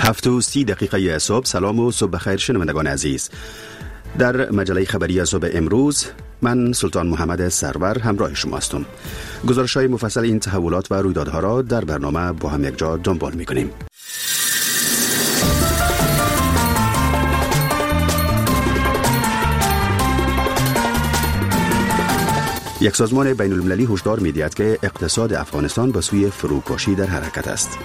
7:30 صبح. سلام و صبح بخیر شنوندگان عزیز. در مجله خبری صبح امروز من سلطان محمد سرور همراه شما هستم. گزارش‌های مفصل این تحولات و رویدادها را در برنامه با هم یک جا دنبال می‌کنیم. یک سازمان بین المللی هشدار می‌دهد که اقتصاد افغانستان به سوی فروپاشی در حرکت است.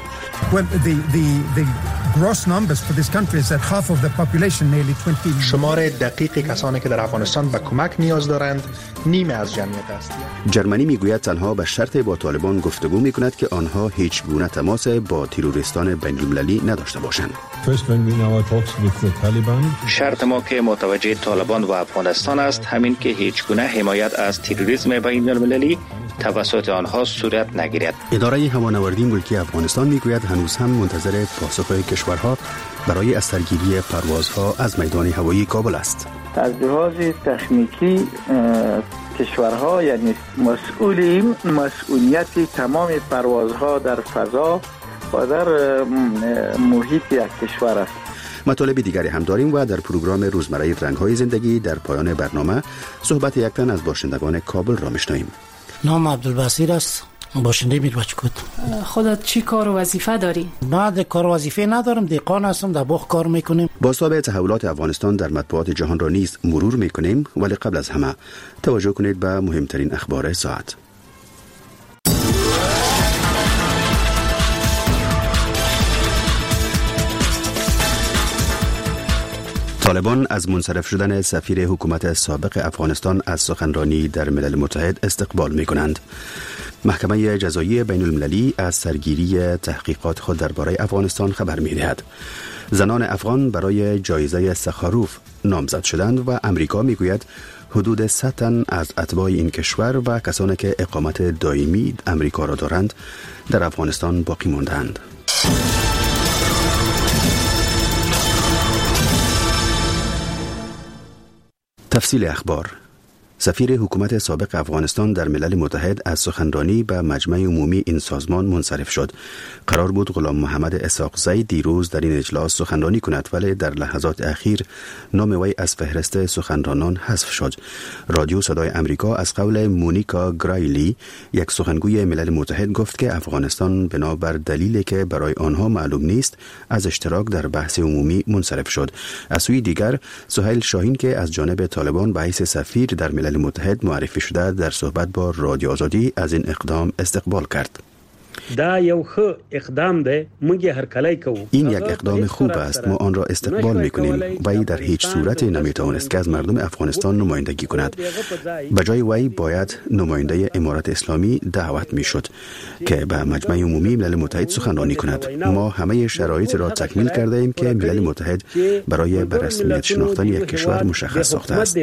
شمار دقیق کسانی که در افغانستان به کمک نیاز دارند نیمه از جمعیت است. جرمنی میگوید تنها به شرط با طالبان گفتگو میکند که آنها هیچ گونه تماس با تروریستان بین المللی نداشته باشند. شرط ما که متوجه طالبان و افغانستان است، همین که هیچ گونه حمایت از تروریسم بین المللی توسط آنها صورت نگیرد. اداره هوانوردی ملکی افغانستان میگوید هنوز هم منتظر پاسخ کشورها برای از سرگیری پروازها از میدان هوایی کابل است. از لحاظ تکنیکی کشورها یعنی مسئولیت تمام پروازها در فضا و در محیط یک کشور است. مطالب دیگری هم داریم و در پروگرام روزمره رنگ‌های زندگی در پایان برنامه صحبت یک تن از باشندگان کابل را میشنویم. نام عبدالبصیر است، باشنده میربچکوت. خودت چی کار و وظیفه داری؟ بعد کار و وظیفه ندارم، دیقان هستم، در باغ کار میکنیم. بازتاب تحولات افغانستان در مطبوعات جهان را نیز مرور میکنیم، ولی قبل از همه توجه کنید به مهمترین اخبار ساعت. طالبان از منصرف شدن سفیر حکومت سابق افغانستان از سخنرانی در ملل متحد استقبال می کنند. محکمه جزایی بین المللی از سرگیری تحقیقات خود درباره افغانستان خبر می دهد. زنان افغان برای جایزه سخاروف نامزد شدند و امریکا می گوید حدود 100 تن از اتباع این کشور و کسانی که اقامت دائمی امریکا را دارند در افغانستان باقی ماندند. تفصیل اخبار. سفیر حکومت سابق افغانستان در ملل متحد از سخنرانی به مجمع عمومی این سازمان منصرف شد. قرار بود غلام محمد اسحاقزی دیروز در این اجلاس سخنرانی کند، ولی در لحظات اخیر نام وی از فهرست سخنرانان حذف شد. رادیو صدای امریکا از قول مونیکا گرایلی، یک سخنگوی ملل متحد، گفت که افغانستان بنابر دلیلی که برای آنها معلوم نیست از اشتراک در بحث عمومی منصرف شد. از سوی دیگر سهیل شاهین که از جانب طالبان به حیث سفیر در ملل متحد معرفی شده در صحبت با رادیو آزادی از این اقدام استقبال کرد. این یک اقدام خوب است، ما آن را استقبال می‌کنیم. وی در هیچ صورت نمی‌توانست که از مردم افغانستان نمایندگی کند. بجای وی باید نماینده امارت اسلامی دعوت می‌شد که به مجمع عمومی ملل متحد سخنرانی کند. ما همه شرایط را تکمیل کرده ایم که ملل متحد برای به رسمیت شناختن یک کشور مشخص ساخته است.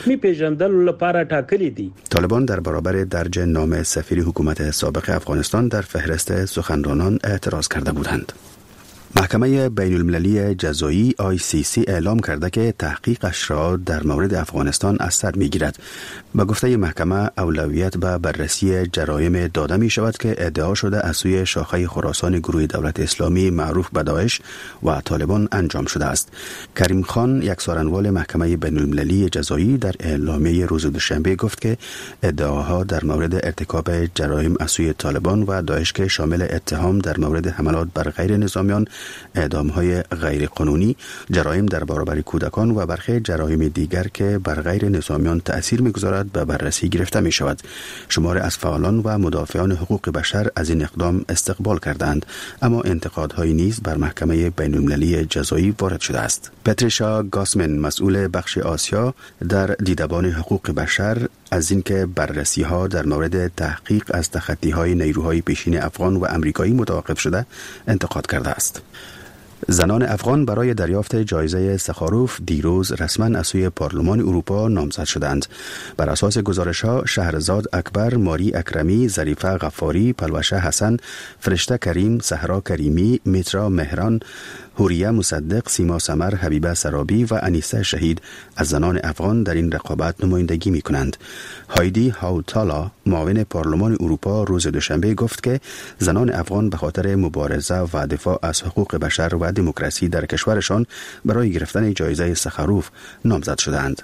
طالبان در برابر درج نام سفیر حکومت سابق افغانستان در فهرست سخنرانان اعتراض کرده بودند. محکمه بین المللی جزایی ICC اعلام کرده که تحقیقش را در مورد افغانستان از سر می گیرد. به گفته محکمه اولویت به بررسی جرایم داده می شود که ادعا شده از سوی شاخه خراسان گروه دولت اسلامی معروف به داعش و طالبان انجام شده است. کریم خان، یک سخنگوی محکمه بین المللی جزایی، در اعلامیه روز دوشنبه گفت که ادعاها در مورد ارتکاب جرایم از سوی طالبان و داعش که شامل اتهام در مورد حملات بر غیر نظامیان، اعدام‌های غیر قانونی، جرایم در برابر کودکان و برخی جرایم دیگر که بر غیر نظامیان تأثیر می‌گذارد به بررسی گرفته می‌شود. شماری از فعالان و مدافعان حقوق بشر از این اقدام استقبال کردند، اما انتقادهایی نیز بر محکمه بین‌المللی جزایی وارد شده است. پتریشا گاسمن، مسئول بخش آسیا در دیدبان حقوق بشر، از اینکه بررسی‌ها در مورد تحقیق از تخطی‌های نیروهای پیشین افغان و امریکایی متوقف شده، انتقاد کرده است. زنان افغان برای دریافت جایزه سخاروف دیروز رسما از سوی پارلمان اروپا نامزد شدند. بر اساس گزارش‌ها شهرزاد اکبر، ماری اکرمی، ظریفه غفاری، پلوشه حسن، فرشته کریم، صحرا کریمی، میترا مهران، حوریه مصدق، سیما سمر، حبیبه سرابی و انیسه شهید از زنان افغان در این رقابت نمایندگی می کنند. هایدی هاوتالا، معاون پارلمان اروپا، روز دوشنبه گفت که زنان افغان به خاطر مبارزه و دفاع از حقوق بشر و دموکراسی در کشورشان برای گرفتن جایزه سخروف نامزد شدند.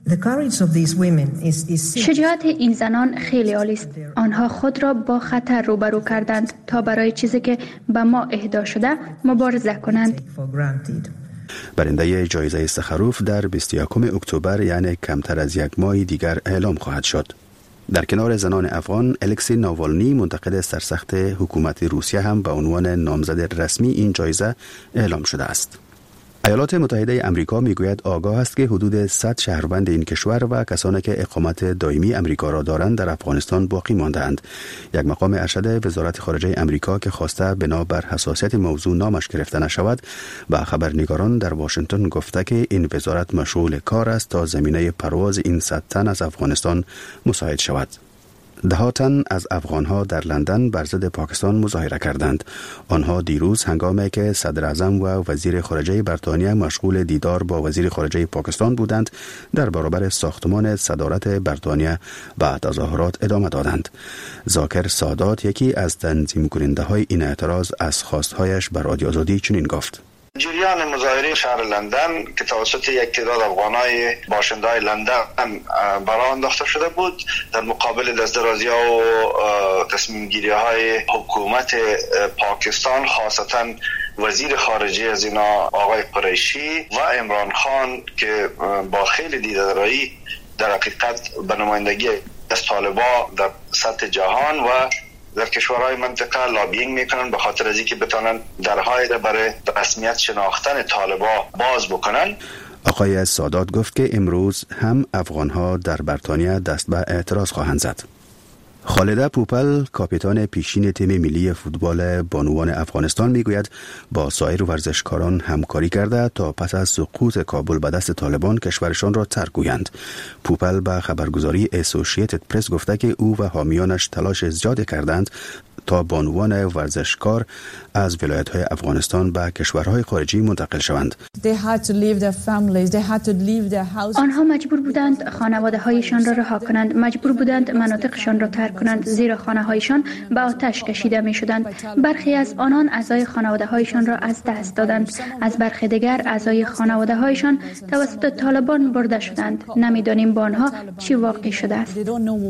شجاعت این زنان خیلی عالی است. آنها خود را با خطر روبرو کردند تا برای چیزی که به ما اهدا شده مبارزه کنند. برنده جایزه سخروف در 21 اکتبر، یعنی کمتر از یک ماه دیگر اعلام خواهد شد. در کنار زنان افغان، الکسی ناوالنی، منتقد سرسخت حکومت روسیه، هم به عنوان نامزد رسمی این جایزه اعلام شده است. ایالات متحده امریکا میگوید آگاه است که حدود 100 شهروند این کشور و کسانی که اقامت دائمی امریکا را دارند در افغانستان باقی مانده‌اند. یک مقام ارشد وزارت خارجه امریکا که خواسته بنابر حساسیت موضوع نامش گرفته نشود، به خبرنگاران در واشنگتن گفته که این وزارت مشغول کار است تا زمینه پرواز این 100 تن از افغانستان مساعد شود. 10 تن از افغانها در لندن بر ضد پاکستان مظاهره کردند. آنها دیروز هنگامی که صدر اعظم و وزیر خارجه بریتانیا مشغول دیدار با وزیر خارجه پاکستان بودند، در برابر ساختمان صدارت بریتانیا به تظاهرات ادامه دادند. ذاکر سادات، یکی از تنظیم کننده های این اعتراض، از خواستهایش بر رادیو آزادی چنین گفت: جریان مظاهره شهر لندن که توسط یک تعداد افغانای باشنده‌های لندن برآ انداخته شده بود، در مقابل دست‌درازی‌ها و تصمیم‌گیری‌های حکومت پاکستان، خاصتاً وزیر خارجه از اینا آقای قریشی و عمران خان که با خیلی دیده‌دارایی در حقیقت به نمایندگی از طالبان در سطح جهان و در کشورهای منطقه لابینگ میکنن به خاطر از اینکه بتونن درهای را برای رسمیت شناختن طالبان باز بکنن. آقای سادات گفت که امروز هم افغانها در بریتانیا دست به اعتراض خواهند زد. خالده پوپل، کاپیتان پیشین تیم ملی فوتبال بانوان افغانستان، میگوید با سایر ورزشکاران همکاری کرده تا پس از سقوط کابل به دست طالبان کشورشان را ترک گویند. پوپل به خبرگزاری اسوسییتد پرس گفته که او و حامیانش تلاش زیادی کردند تا بانوان ورزشکار از ولایت‌های افغانستان به کشورهای خارجی منتقل شوند. آنها مجبور بودند خانواده‌هایشان را رها کنند، مجبور بودند مناطقشان را ترک کنند، زیرا خانه‌هایشان به آتش کشیده می‌شدند. برخی از آنان اعضای خانواده‌هایشان را از دست دادند، از برخی دیگر اعضای خانواده‌هایشان توسط طالبان برده شدند. نمی‌دانیم با آنها چی واقع شده است.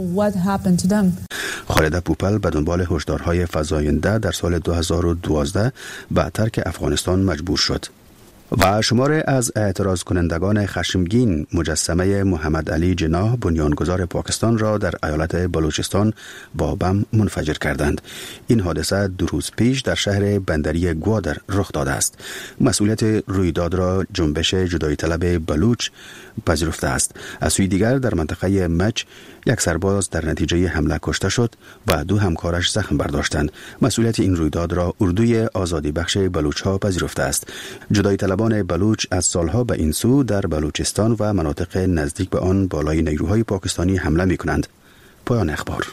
خالده پوپل به دنبال هشدارهای فزاینده در سال 2012 به ترک افغانستان مجبور شد. و شمار از اعتراض کنندگان خشمگین مجسمه محمد علی جناح، بنیانگذار پاکستان، را در ایالت بلوچستان با بم منفجر کردند. این حادثه 2 روز پیش در شهر بندری گوادر رخ داده است. مسئولیت رویداد را جنبش جدایی طلب بلوچ پذیرفته است. از سوی دیگر در منطقه مچ یک سرباز در نتیجه حمله کشته شد و 2 همکارش زخم برداشتند. مسئولیت این رویداد را اردوی آزادی بخش بلوچ‌ها پذیرفته است. جدایی طلبان بلوچ از سالها به این سو در بلوچستان و مناطق نزدیک به آن بالای نیروهای پاکستانی حمله می‌کنند. پایان اخبار.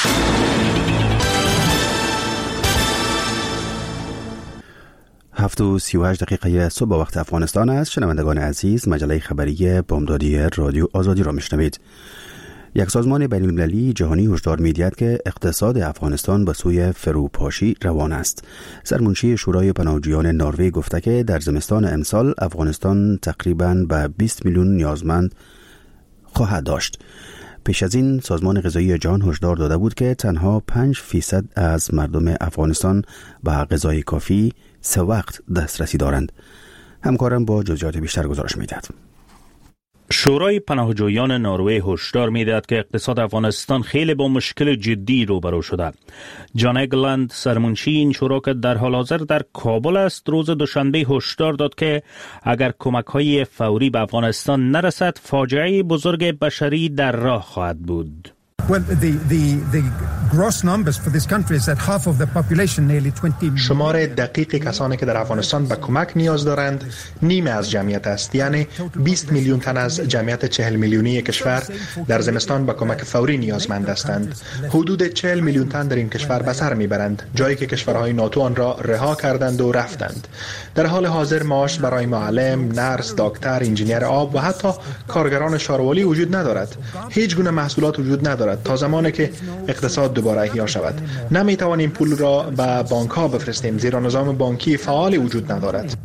7:38 صبح وقت افغانستان است. شنوندگان عزیز، مجله خبری بامدادی رادیو آزادی را میشنوید. یک سازمان بین المللی جهانی هشدار می‌دهد که اقتصاد افغانستان به سوی فروپاشی روان است. سرمنشی شورای پناهجویان نروژ گفته که در زمستان امسال افغانستان تقریباً به 20 میلیون نیازمند خواهد داشت. پیش از این سازمان غذایی جهان هشدار داده بود که تنها 5% از مردم افغانستان به غذای کافی 3 وقت دسترسی دارند. همکارم با جزئیات بیشتر گزارش می‌دهد. شورای پناهجویان نروژ هشدار می‌دهد که اقتصاد افغانستان خیلی با مشکل جدی روبرو شده. جان اگلند، سرمنشی این شورا که در حال حاضر در کابل است، روز دوشنبه هشدار داد که اگر کمک‌های فوری به افغانستان نرسد، فاجعه بزرگ بشری در راه خواهد بود. شمار دقیق کسانی که در افغانستان به کمک نیاز دارند نیمه از جمعیت است، یعنی 20 میلیون تن از جمعیت 40 میلیونی کشور در زمستان به کمک فوری نیازمند هستند. حدود 40 میلیون تن در این کشور به سر میبرند، جایی که کشورهای ناتو آن را رها کردند و رفتند. در حال حاضر معاش برای معلم، نرس، دکتر، انجینیر آب و حتی کارگران شاروالی وجود ندارد. هیچ گونه محصولات وجود ندارد تا زمانی که اقتصاد دوباره احیا شود. نمیتوانیم پول را به بانک ها بفرستیم زیرا نظام بانکی فعال وجود ندارد.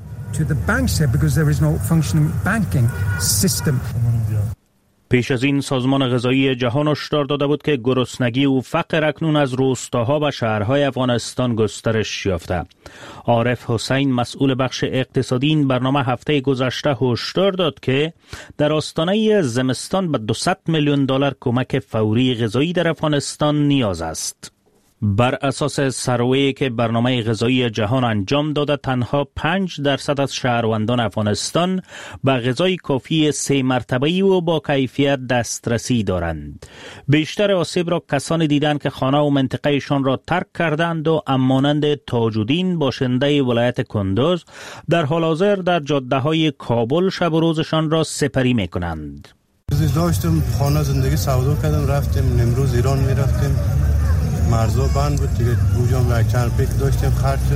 پیش از این سازمان غذایی جهان هشدار داده بود که گرسنگی و فقر اکنون از روستاها و شهرهای افغانستان گسترش یافته. عارف حسین مسئول بخش اقتصادی این برنامه هفته گذشته هشدار داد که در آستانه زمستان به 200 میلیون دلار کمک فوری غذایی در افغانستان نیاز است. بر اساس سروی که برنامه غذایی جهان انجام داده، تنها 5% از شهروندان افغانستان به غذای کافی 3 مرتبه‌ای و با کیفیت دسترسی دارند. بیشتر آسیب را کسانی دیدند که خانه و منطقهشان را ترک کردند و مانند تاج‌الدین باشنده ولایت کندوز در حال حاضر در جاده‌های کابل شب و روزشان را سپری می‌کنند. داشتم خانه زندگی سودا کردم، رفتیم نمروز ایران می‌رفتیم، مرزا بند بود دیگه، بوجام یک چند پیک داشتیم خرج شد.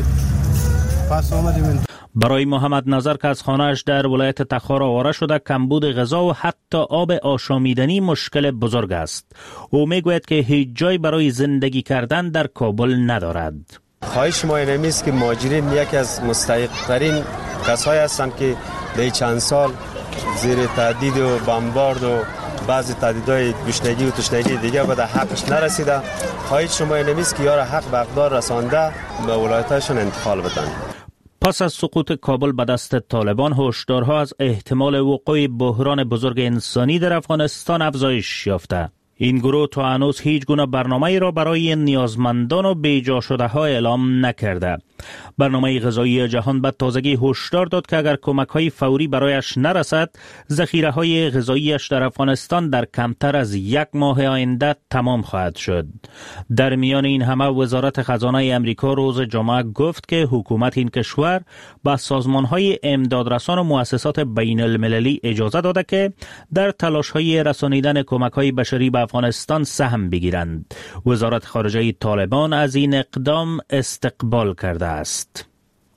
پس آمدیم. برای محمد نظر که از خانه‌اش در ولایت تخار آواره شده، کمبود غذا و حتی آب آشامیدنی مشکل بزرگ است. او میگوید که هیچ جای برای زندگی کردن در کابل ندارد. خواهش ما اینمی است که مهاجرین یکی از مستحق‌ترین کسایی هستند که در چند سال زیر تهدید و بمبارد و بعضی تهدیدهای گشنگی و تشنگی دیگه به حقش نرسیده. خواهش شما اینمی است که یار حق به اقدار رسانده به ولایتشون انتقال بدن. پس از سقوط کابل به دست طالبان، هشدارها از احتمال وقوع بحران بزرگ انسانی در افغانستان افزایش یافته. این گروه تا هنوز هیچ گونه برنامه‌ای را برای نیازمندان و بیجا شده ها اعلام نکرده. برنامه غذایی جهان به تازگی هشدار داد که اگر کمک‌های فوری برایش نرسد، ذخیره‌های غذاییش در افغانستان در کمتر از 1 ماه آینده تمام خواهد شد. در میان این همه وزارت خزانه امریکا روز جمعه گفت که حکومت این کشور به سازمان‌های امدادرسان و مؤسسات بین المللی اجازه داده که در تلاش‌های رسانیدن کمک‌های بشری به افغانستان سهم بگیرند. وزارت خارجه طالبان از این اقدام استقبال کرده است.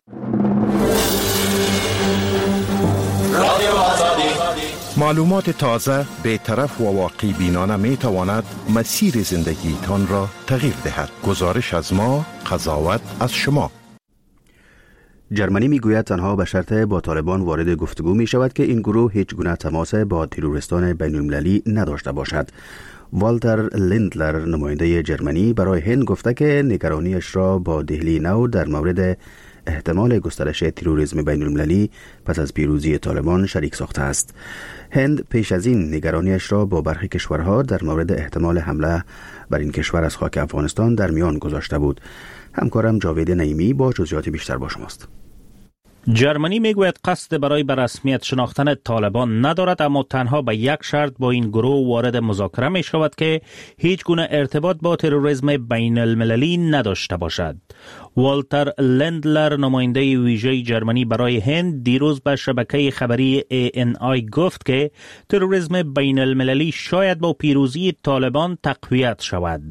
معلومات تازه، بی‌طرف و واقع بینانه می تواند مسیر زندگی تان را تغییر دهد. گزارش از ما، قضاوت از شما. جرمنی میگوید تنها به شرط با طالبان وارد گفتگو می شود که این گروه هیچ گونه تماس با تروریستان بین المللی نداشته باشد. والتر لندلر نماینده جرمنی برای هند گفته که نگرانیش را با دهلی نو در مورد احتمال گسترش تروریسم بین المللی پس از پیروزی طالبان شریک ساخته است. هند پیش از این نگرانیش را با برخی کشورها در مورد احتمال حمله بر این کشور از خاک افغانستان در میان گذاشته بود. همکارم جاوید نعیمی با جزئیات بیشتر با شماست. جرمنی میگوید قصد برای به رسمیت شناختن طالبان ندارد، اما تنها به یک شرط با این گروه وارد مذاکره می شود که هیچ گونه ارتباط با تروریسم بین المللی نداشته باشد. والتر لندلر نماینده ویژه جرمنی برای هند دیروز به شبکه خبری ANI گفت که تروریسم بین المللی شاید با پیروزی طالبان تقویت شود.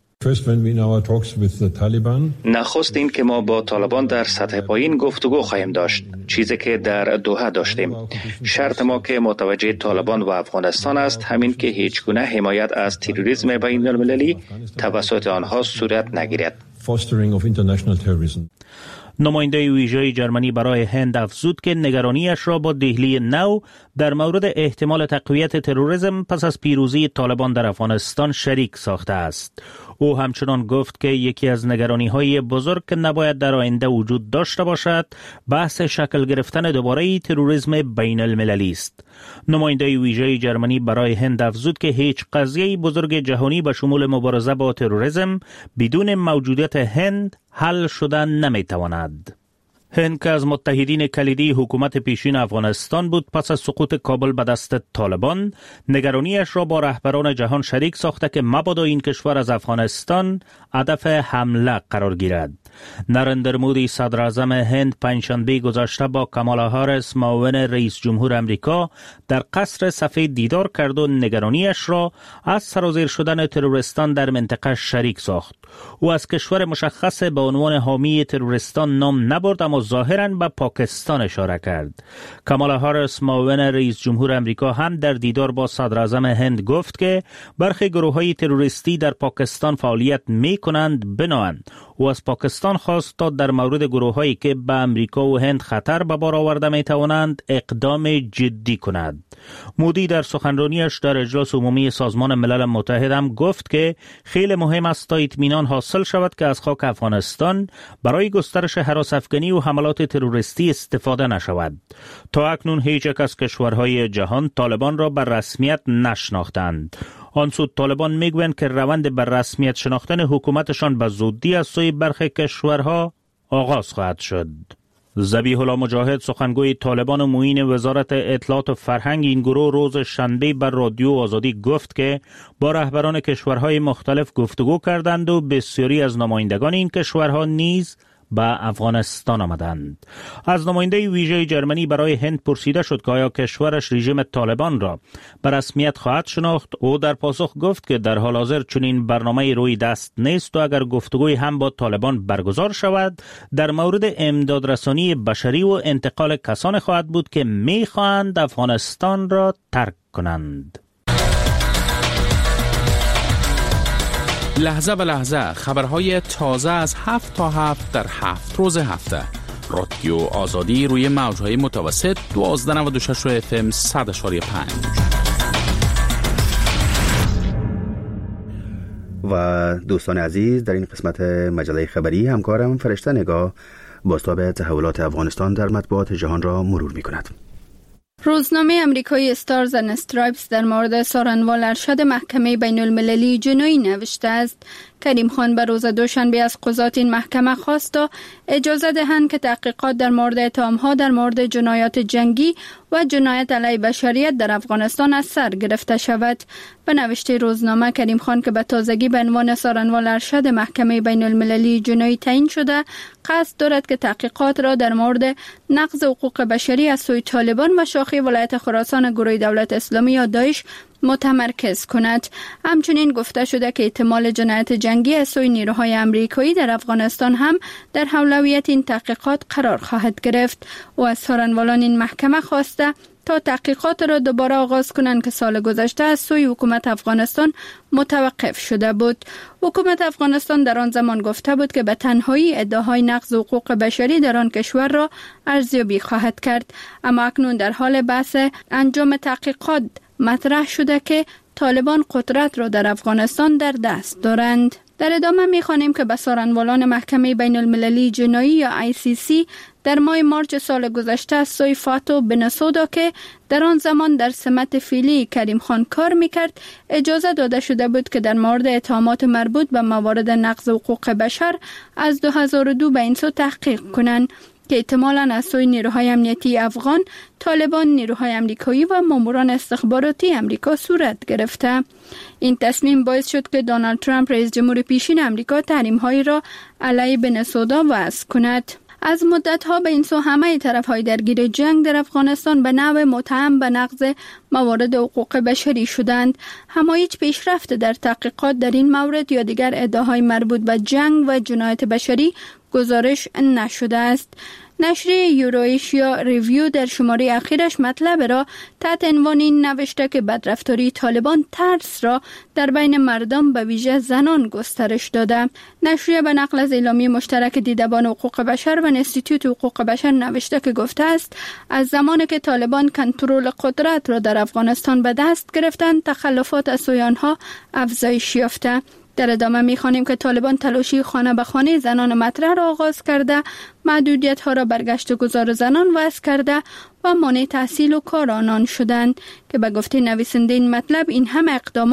نخست این که ما با طالبان در سطح پایین گفتگو خواهیم داشت، چیزی که در دوحه داشتیم. شرط ما که متوجه طالبان و افغانستان است همین که هیچ گونه حمایت از تروریسم بین المللی توسط آنها صورت نگیرد. نماینده ویژه جرمنی برای هند افزود که نگرانیش را با دهلی نو در مورد احتمال تقویت تروریسم پس از پیروزی طالبان در افغانستان شریک ساخته است. او همچنان گفت که یکی از نگرانی‌های بزرگ که نباید در آینده وجود داشته باشد بحث شکل گرفتن دوباره تروریسم بین المللی است. نماینده ویژه جرمنی برای هند افزود که هیچ قضیه بزرگ جهانی به شمول مبارزه با تروریسم بدون موجودیت هند حل شدن نمیتواند. هند که از متحدین کلیدی حکومت پیشین افغانستان بود، پس از سقوط کابل به دست طالبان نگرانیش را با رهبران جهان شریک ساخته که مبادا این کشور از افغانستان هدف حمله قرار گیرد. نریندر مودی صدر اعظم هند پنجشنبه گذشته با کامالا هاریس معاون رئیس جمهور امریکا در قصر سفید دیدار کرد و نگرانیش را از سرازیر شدن تروریستان در منطقه شریک ساخت. او از کشور مشخص به عنوان حامی تروریستان نام نبرد، اما ظاهراً به پاکستان اشاره کرد. کامالا هاریس معاون رئیس جمهور امریکا هم در دیدار با صدر اعظم هند گفت که برخی گروه‌های تروریستی در پاکستان فعالیت می‌کنند بناهند. او از پاکستان خواست تا در مورد گروه‌هایی که به امریکا و هند خطر به بار آورده می‌توانند اقدام جدی کند. مودی در سخنرانیش در اجلاس عمومی سازمان ملل متحد هم گفت که خیلی مهم است تا اطمینان حاصل شود که از خاک افغانستان برای گسترش هراس افغانی و حملات تروریستی استفاده نشود. تا اکنون هیچ یک از کشورهای جهان طالبان را بر رسمیت نشناختند. آن سو طالبان میگویند که روند بر رسمیت شناختن حکومتشان به زودی از سوی برخی کشورها آغاز خواهد شد. ذبیح الله مجاهد سخنگوی طالبان و معین وزارت اطلاعات و فرهنگ این گروه روز شنبه بر رادیو آزادی گفت که با رهبران کشورهای مختلف گفتگو کردند و بسیاری از نمایندگان این کشورها نیز به افغانستان آمدند. از نماینده ویژه جرمنی برای هند پرسیده شد که آیا کشورش رژیم طالبان را به رسمیت خواهد شناخت. او در پاسخ گفت که در حال حاضر چنین برنامه روی دست نیست و اگر گفتگوی هم با طالبان برگزار شود در مورد امدادرسانی بشری و انتقال کسان خواهد بود که می‌خواهند افغانستان را ترک کنند. لحظه به لحظه خبرهای تازه از 7 تا 7 در 7 روز هفته. رادیو آزادی روی موجهای متوسط 1296 FM 100.5. و دوستان عزیز، در این قسمت مجله خبری همکارم فرشته نگاه بازتاب تحولات افغانستان در مطبوعات جهان را مرور می کند. روزنامه امریکایی استارز اند استرایپس در مورد سارنوال ارشد محکمه بین المللی جنایی نوشته است. کریم خان به روز دوشنبه از قضات این محکمه خواست تا اجازه دهند که تحقیقات در مورد اتهام‌ها در مورد جنایات جنگی و جنایت علیه بشریت در افغانستان از سر گرفته شود. به نوشته روزنامه، کریم خان که به تازگی به عنوان سارنوال ارشد محکمه بین المللی جنایی تعیین شده، قصد دارد که تحقیقات را در مورد نقض حقوق بشری از سوی طالبان و شاخه ولایت خراسان گروه دولت اسلامی یا داعش متمرکز کند. همچنین گفته شده که احتمال جنایت جنگی از سوی نیروهای امریکایی در افغانستان هم در اولویت این تحقیقات قرار خواهد گرفت. و از سارنوالان این محکمه خواسته تا تحقیقات را دوباره آغاز کنند که سال گذشته از سوی حکومت افغانستان متوقف شده بود. حکومت افغانستان در آن زمان گفته بود که به تنهایی ادعاهای نقض حقوق بشری در آن کشور را ارزیابی خواهد کرد، اما اکنون در حال بحث انجام تحقیقات مطرح شده که طالبان قدرت را در افغانستان در دست دارند. در ادامه می‌خوانیم که به سارنوالان محکمه بین المللی جنایی یا ICC در ماه مارچ سال گذشته از سوی فاتو بنسودا که در آن زمان در سمت فعلی کریم خان کار میکرد اجازه داده شده بود که در مورد اتهامات مربوط به موارد نقض حقوق بشر از 2002 به این سو تحقیق کنند که احتمالاً از سوی نیروهای امنیتی افغان، طالبان، نیروهای امریکایی و ماموران استخباراتی امریکا صورت گرفته. این تصمیم باعث شد که دونالد ترامپ رئیس جمهور پیشین امریکا تحریم‌هایی را علیه بنسودا وضع کند. از مدت‌ها به این سو همه طرف‌های درگیر جنگ در افغانستان به نوع متهم به نقض موارد حقوق بشری شدند. اما هیچ پیشرفت در تحقیقات در این مورد یا دیگر ادعاهای مربوط به جنگ و جنایت بشری گزارش نشده است. نشر یوروایشیا ریویو در شماره اخیرش مطلب را تحت عنوان این نوشته که بدرفتاری طالبان ترس را در بین مردم به ویژه زنان گسترش داده. نشریه به نقل از اعلامیه مشترک دیدبان حقوق بشر و انستیتوت حقوق بشر نوشته که گفته است از زمانی که طالبان کنترل قدرت را در افغانستان به دست گرفتند تخلفات از سوی آنها افزایش یافته. در ادامه می‌خوانیم که طالبان تلاشی خانه به خانه زنان مطرح را آغاز کرده، محدودیت‌ها را بر گشت و گذار زنان وضع کرده و مانع تحصیل و کار آنان شدند که به گفته نویسنده این مطلب این همه اقدامات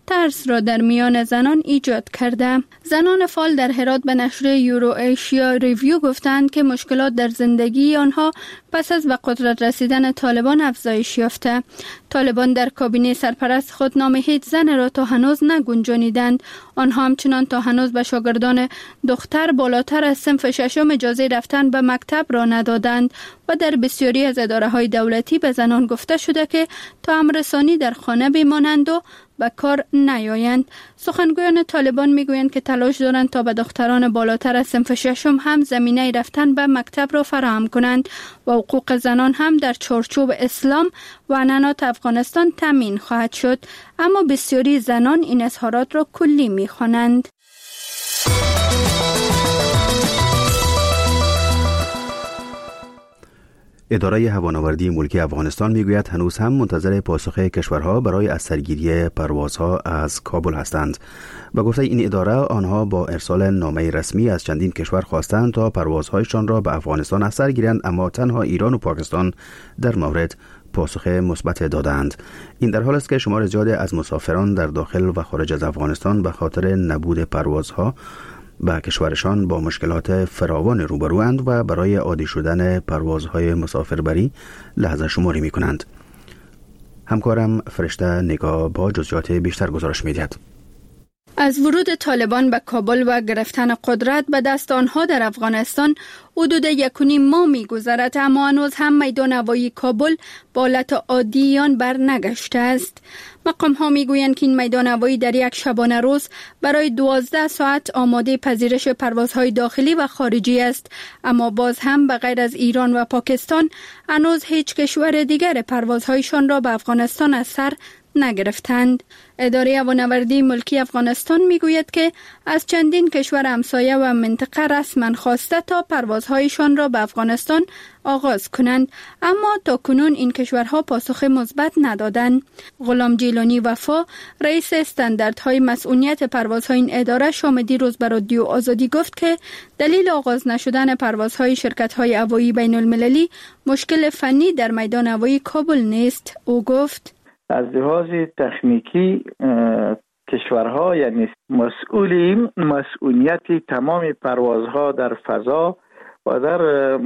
ترس را در میان زنان ایجاد کرده. زنان فعال در هرات به نشر یورو ایشیا ریویو گفتند که مشکلات در زندگی آنها پس از به قدرت رسیدن طالبان افزایش یافته. طالبان در کابینه سرپرست خود نام هیچ زن را تا هنوز نگنجانیدند. آنها همچنان تا هنوز به شاگردان دختر بالاتر از صنف ششم اجازه رفتن به مکتب را ندادند و در بسیاری از اداره‌های دولتی به زنان گفته شده که تا امررسانی در خانه بمانند و به کار نیایند. سخنگویان طالبان میگویند که تلاش دارند تا به دختران بالاتر از صنف ششم هم زمینه رفتن به مکتب را فراهم کنند و حقوق زنان هم در چارچوب اسلام و عنعنات افغانستان تامین خواهد شد، اما بسیاری زنان این اظهارات را کلی می‌خوانند. اداره هوانوردی ملکی افغانستان میگوید هنوز هم منتظر پاسخ کشورها برای از سرگیری پروازها از کابل هستند. به گفته این اداره آنها با ارسال نامه رسمی از چندین کشور خواستند تا پروازهایشان را به افغانستان از سر گیرند، اما تنها ایران و پاکستان در مورد پاسخ مثبت دادند. این در حال است که شمار زیادی از مسافران در داخل و خارج از افغانستان به خاطر نبود پروازها به کشورشان با مشکلات فراوان روبروند و برای عادی شدن پروازهای مسافربری لحظه شماری می کنند. همکارم فرشته نگاه با جزئیات بیشتر گزارش می دهد. از ورود طالبان به کابل و گرفتن قدرت به دست آنها در افغانستان حدود 1.5 ماه می‌گذرد، اما هنوز هم میدان هوایی کابل به حالت عادی آن برنگشته است. مقام‌ها میگویند که این میدان هوایی در یک شبانه روز برای 12 ساعت آماده پذیرش پروازهای داخلی و خارجی است، اما باز هم به غیر از ایران و پاکستان هنوز هیچ کشور دیگر پروازهایشان را به افغانستان از سر نگرفتند. اداره هوانوردی ملکی افغانستان میگوید که از چندین کشور همسایه و منطقه رسما خواسته تا پروازهایشان را به افغانستان آغاز کنند، اما تا کنون این کشورها پاسخ مثبت ندادند. غلام جیلانی وفا، رئیس استانداردهای مسئولیت پروازهای این اداره، شام دیروز به رادیو آزادی گفت که دلیل آغاز نشدن پروازهای شرکت‌های هوایی بین المللی مشکل فنی در میدان هوایی کابل نیست. او گفت از لحاظ تکنیکی کشورها یعنی مسئولیت تمام پروازها در فضا و در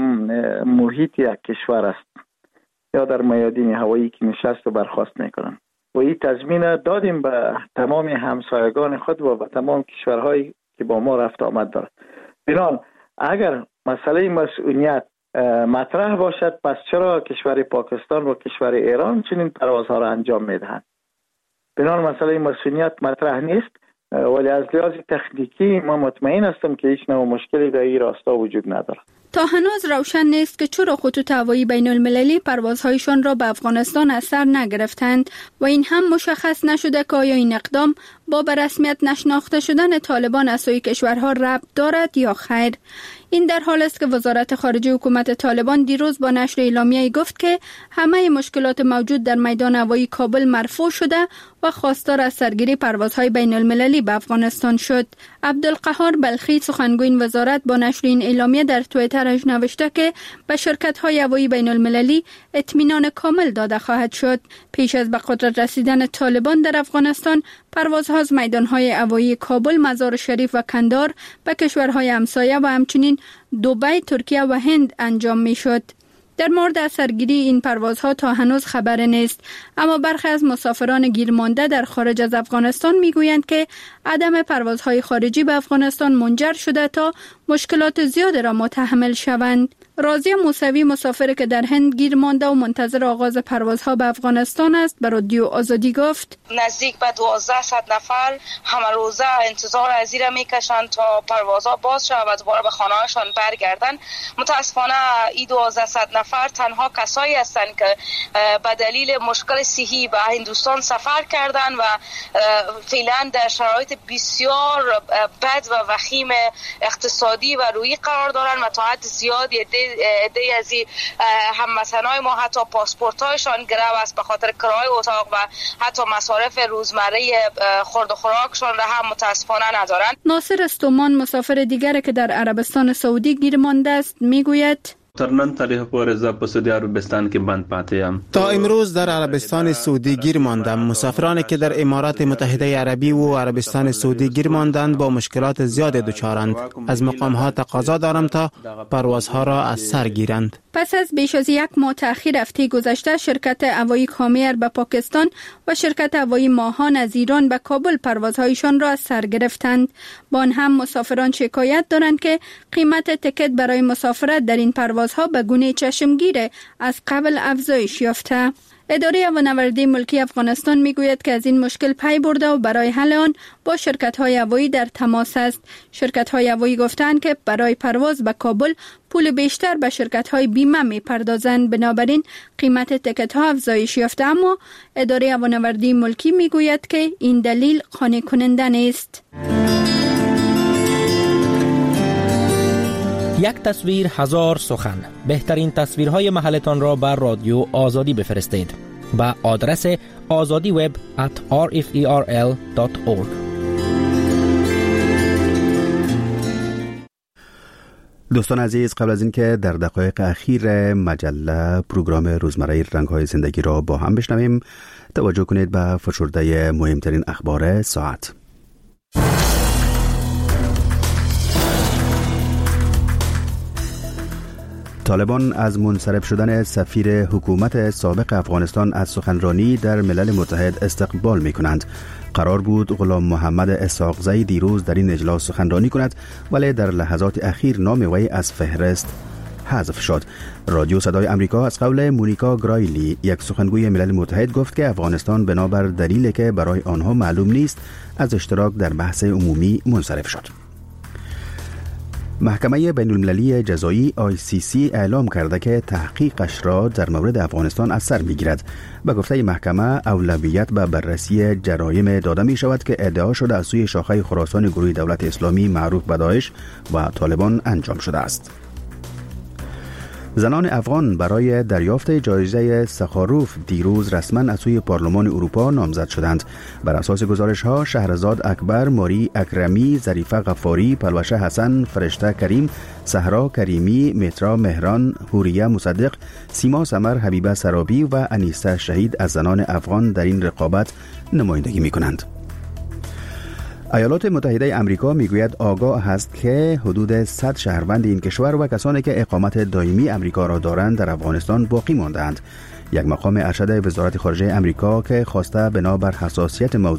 محیط یک کشور است یا در میادین هوایی که نشست و برخاست میکنند و این تضمین دادیم به تمام همسایگان خود و به تمام کشورهایی که با ما رفت آمد دارد. بنابراین اگر مسئله مسئولیت مطرح باشد، پس چرا کشور پاکستان و کشور ایران چنین پروازها را انجام میدهند؟ بنابراین مسئله مسئولیت مطرح نیست، ولی از لحاظ تکنیکی ما مطمئن هستم که هیچ نوع مشکلی در این راستا وجود ندارد. تا هنوز روشن نیست که چرا خطوط هوایی بین المللی پروازهایشان را به افغانستان از سر نگرفتند و این هم مشخص نشده که آیا این اقدام با به رسمیت نشناخته شدن طالبان از سوی کشورها ربط دارد یا خیر. این در حال است که وزارت خارجه حکومت طالبان دیروز با نشر اعلامیه‌ای گفت که همه مشکلات موجود در میدان هوایی کابل مرفوع شده و خواستار از سرگیری پروازهای بین المللی به افغانستان شد. عبدالقهار بلخی، سخنگوی این وزارت، با نشر این اعلامیه در توییترش نوشته که به شرکت‌های هوایی بین المللی اطمینان کامل داده خواهد شد. پیش از به قدرت رسیدن طالبان در افغانستان، پروازها از میدان‌های هوایی کابل، مزار شریف و کندهار به کشورهای همسایه و همچنین دبی، ترکیه و هند انجام می‌شد. در مورد سرگیری این پروازها تا هنوز خبر نیست، اما برخی از مسافران گیرمانده در خارج از افغانستان میگویند که عدم پروازهای خارجی به افغانستان منجر شده تا مشکلات زیاد را متحمل شوند. راضیه موسوی، مسافر که در هند گیر مانده و منتظر آغاز پروازها به افغانستان است، به رادیو آزادی گفت نزدیک به 1200 نفر همه روزه انتظار از این را میکشند تا پروازها باز شود و دوباره به خانه‌هاشان برگردن. متاسفانه این 1200 نفر تنها کسایی هستند که به دلیل مشکل صحی به هندوستان سفر کردند و فعلا در شرایط بسیار بد و وخیم اقتصادی و روحی قرار دارند و تا حد زیادی عده از هموطنای ما حتی پاسپورت‌هایشان گرو است به خاطر کرایه اتاق و حتی مصارف روزمره خورد و خوراکشان را هم متاسفانه ندارند. ناصر استومان، مسافر دیگر که در عربستان سعودی گیر مانده است، میگوید در نن تاریخ پور از سعودی عربستان که بند پاتیم. تا امروز در عربستان سعودی گیر ماندم. مسافرانی که در امارات متحده عربی و عربستان سعودی گیر ماندند با مشکلات زیاد دچارند. از مقام‌ها تقاضا دارم تا پروازها را از سر گیرند. پس از بیش از یک ماه تأخیر هفته گذشته شرکت هوایی کامیر به پاکستان و شرکت هوایی ماهان از ایران به کابل پروازهایشان را از سر گرفتند. با آن هم مسافران شکایت دارند که قیمت تکت برای مسافرت در این پروازها به گونه چشمگیر از قبل افزایش یافته. اداره هوانوردی ملکی افغانستان میگوید که از این مشکل پی برده و برای حل آن با شرکت‌های هوایی در تماس است. شرکت‌های هوایی گفتند که برای پرواز به کابل پول بیشتر به شرکت‌های بیمه می‌پردازند، بنابراین قیمت تکت‌ها افزایش یافته، اما اداره هوانوردی ملکی میگوید که این دلیل قانع کننده نیست. یک تصویر هزار سخن. بهترین تصویرهای محلتان را بر رادیو آزادی بفرستید به آدرس azadiweb@rferl.org. دوستان عزیز، قبل از اینکه در دقایق اخیر مجله پروگرام روزمره رنگ‌های زندگی را با هم بشنویم، توجه کنید به فشرده مهمترین اخبار ساعت. طالبان از منصرف شدن سفیر حکومت سابق افغانستان از سخنرانی در ملل متحد استقبال می کنند. قرار بود غلام محمد اسحاقزی دیروز در این اجلاس سخنرانی کند، ولی در لحظات اخیر نام وی از فهرست حذف شد. رادیو صدای آمریکا از قول مونیکا گرایلی، یک سخنگوی ملل متحد، گفت که افغانستان بنابر دلیلی که برای آنها معلوم نیست از اشتراک در بحث عمومی منصرف شد. محکمه بین المللی جزایی ICC اعلام کرده که تحقیقش را در مورد افغانستان از سر می‌گیرد. به گفته محکمه اولویت به بررسی جرایم داده می شود که ادعا شده از سوی شاخه خراسان گروه دولت اسلامی معروف به داعش و طالبان انجام شده است. زنان افغان برای دریافت جایزه سخاروف دیروز رسما از سوی پارلمان اروپا نامزد شدند. بر اساس گزارش‌ها شهرزاد اکبر، ماری اکرمی، ظریفه غفاری، پلوشه حسن، فرشته کریم، صحرا کریمی، مترا مهران، حوریه مصدق، سیما سمر، حبیبه سرابی و انیسه شهید از زنان افغان در این رقابت نمایندگی می‌کنند. ایالات متحده آمریکا میگوید آگاه است که حدود 100 شهروند این کشور و کسانی که اقامت دائمی آمریکا را دارند در افغانستان باقی مانده‌اند. یک مقام ارشد وزارت خارجه آمریکا که خواسته بنابر حساسیت موضوع